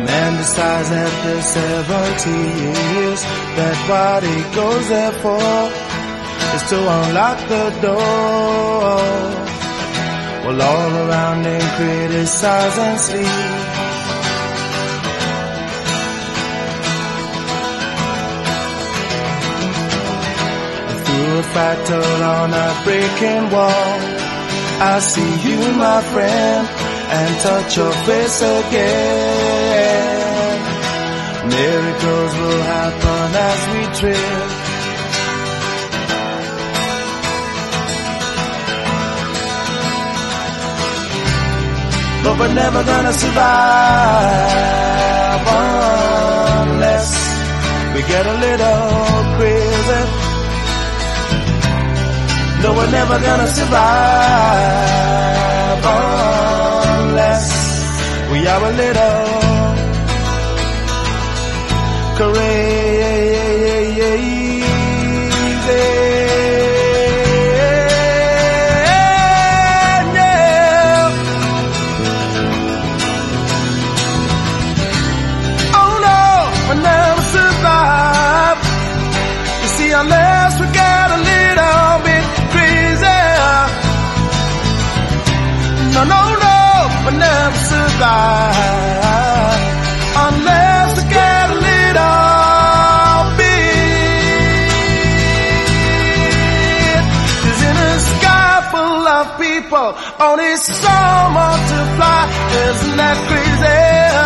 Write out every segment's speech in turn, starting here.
Man decides after 70 years that what he goes there for is to unlock the door. Well, all around him criticize and sleep. Through a battle on a breaking wall, I see you, my friend, and touch your face again. Miracles will happen as we drift. But we're never gonna survive unless we get a little crazy. No, we're never gonna survive unless we are a little crazy. Unless we get a little bit crazy. No, no, no, we'll never survive unless we get a little bit. 'Cause in a sky full of people, only someone to fly. Isn't that crazy?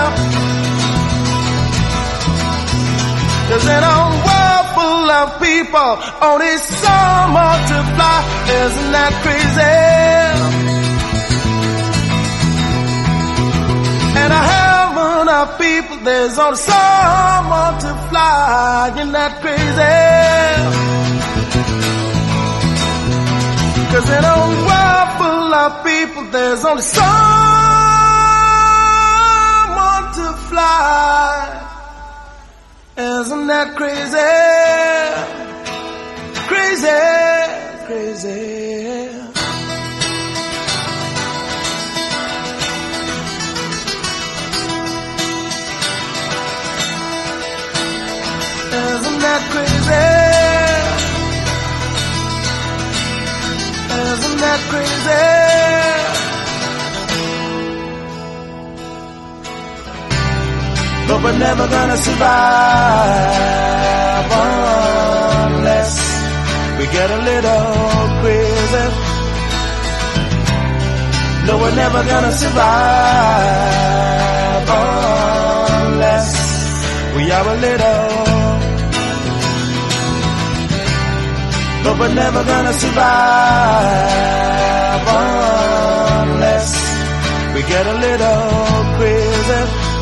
'Cause in a world full of people, only someone to fly. Isn't that crazy? And a heaven of people, there's only someone to fly. Isn't that crazy? 'Cause in a world full of people, there's only someone to fly. Isn't that crazy? Crazy, crazy. Isn't that crazy? Isn't that crazy? But we're never gonna survive unless we get a little crazy. No, we're never gonna survive unless we are a little. But we're never gonna survive unless we get a little crazy.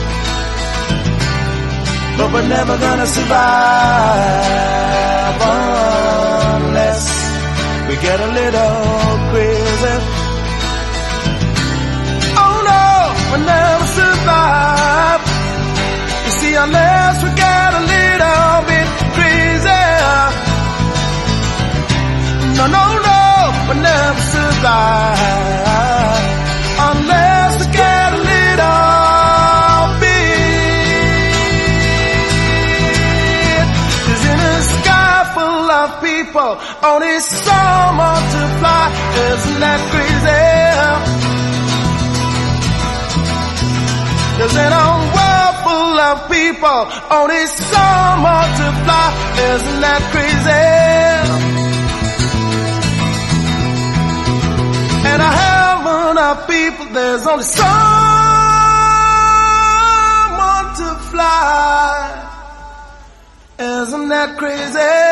But we're never gonna survive unless we get a little crazy. Oh no, we'll never survive. You see, unless we get a little bit crazy. No, no, no, we'll never survive unless we get a little. People, only someone to fly. Isn't that crazy? 'Cause in a world full of people, only someone to fly. Isn't that crazy? And a heaven of people, there's only someone to fly. Isn't that crazy?